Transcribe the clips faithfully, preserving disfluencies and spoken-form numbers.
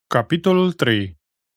Capitolul trei.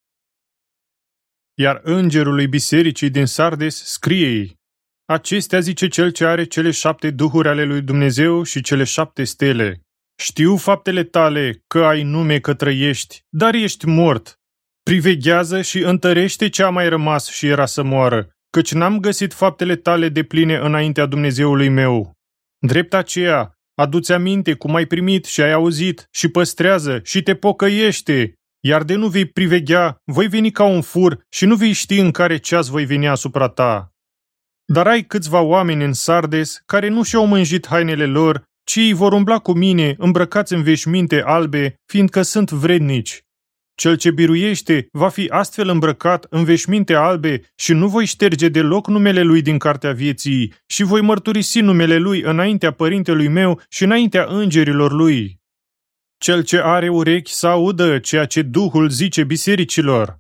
Iar îngerului bisericii din Sardes scrie-i: Acestea zice cel ce are cele șapte duhuri ale lui Dumnezeu și cele șapte stele. Știu faptele tale, că ai nume că trăiești, dar ești mort. Priveghează și întărește ce a mai rămas și era să moară, căci n-am găsit faptele tale depline înaintea Dumnezeului meu. Drept aceea, adu-ți aminte cum ai primit și ai auzit și păstrează și te pocăiește, iar de nu vei priveghea, voi veni ca un fur și nu vei ști în care ceas voi veni asupra ta. Dar ai câțiva oameni în Sardes care nu și-au mânjit hainele lor, ci ei vor umbla cu mine îmbrăcați în veșminte albe, fiindcă sunt vrednici. Cel ce biruiește va fi astfel îmbrăcat în veșminte albe și nu voi șterge deloc numele lui din cartea vieții și voi mărturisi numele lui înaintea părintelui meu și înaintea îngerilor lui. Cel ce are urechi să audă ceea ce Duhul zice bisericilor.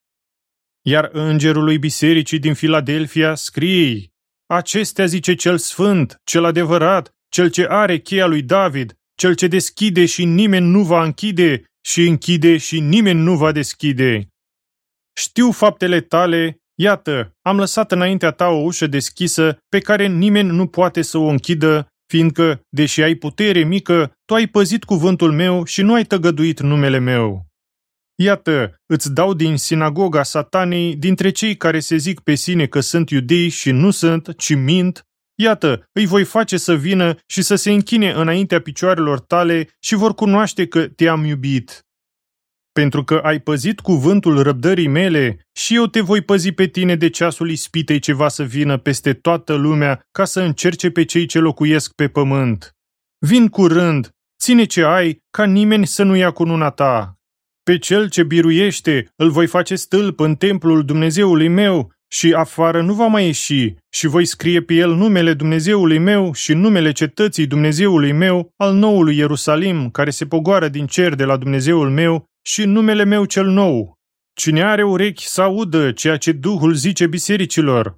Iar îngerului bisericii din Filadelfia scrie: Acestea zice cel sfânt, cel adevărat, cel ce are cheia lui David, cel ce deschide și nimeni nu va închide și închide și nimeni nu va deschide. Știu faptele tale, iată, am lăsat înaintea ta o ușă deschisă pe care nimeni nu poate să o închidă, fiindcă, deși ai putere mică, tu ai păzit cuvântul meu și nu ai tăgăduit numele meu. Iată, îți dau din sinagoga satanei, dintre cei care se zic pe sine că sunt iudei și nu sunt, ci mint. Iată, îi voi face să vină și să se închine înaintea picioarelor tale și vor cunoaște că te-am iubit. Pentru că ai păzit cuvântul răbdării mele, și eu te voi păzi pe tine de ceasul ispitei ce va să vină peste toată lumea ca să încerce pe cei ce locuiesc pe pământ. Vin curând, ține ce ai, ca nimeni să nu ia cununa ta. Pe cel ce biruiește îl voi face stâlp în templul Dumnezeului meu și afară nu va mai ieși și voi scrie pe el numele Dumnezeului meu și numele cetății Dumnezeului meu, al noului Ierusalim, care se pogoară din cer de la Dumnezeul meu, și numele meu cel nou. Cine are urechi să audă ceea ce Duhul zice bisericilor.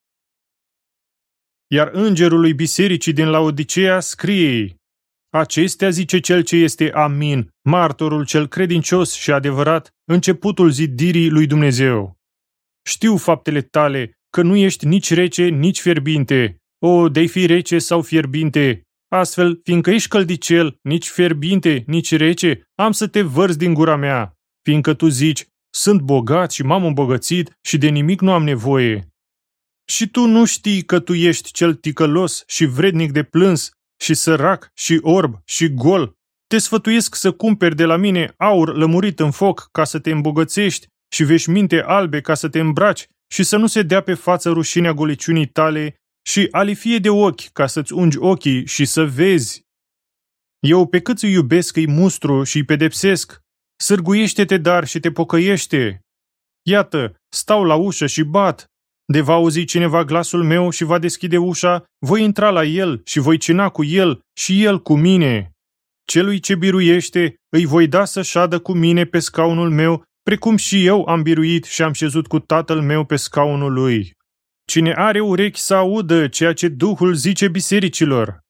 Iar îngerului bisericii din Laodiceea scrie: Acestea zice cel ce este Amin, martorul cel credincios și adevărat, începutul zidirii lui Dumnezeu. Știu faptele tale, că nu ești nici rece, nici fierbinte. O, de-ai fi rece sau fierbinte. Astfel, fiindcă ești căldicel, nici fierbinte, nici rece, am să te vărzi din gura mea. Fiindcă tu zici: sunt bogat și m-am îmbogățit și de nimic nu am nevoie. Și tu nu știi că tu ești cel ticălos și vrednic de plâns, și sărac, și orb, și gol. Te sfătuiesc să cumperi de la mine aur lămurit în foc ca să te îmbogățești și veșminte albe ca să te îmbraci și să nu se dea pe față rușinea goliciunii tale și alifie de ochi ca să-ți ungi ochii și să vezi. Eu pe cât îi iubesc îi mustru și îi pedepsesc. Sârguiește-te dar și te pocăiește. Iată, stau la ușă și bat. De va auzi cineva glasul meu și va deschide ușa, voi intra la el și voi cina cu el și el cu mine. Celui ce biruiește îi voi da să șadă cu mine pe scaunul meu, precum și eu am biruit și am șezut cu tatăl meu pe scaunul lui. Cine are urechi să audă ceea ce Duhul zice bisericilor.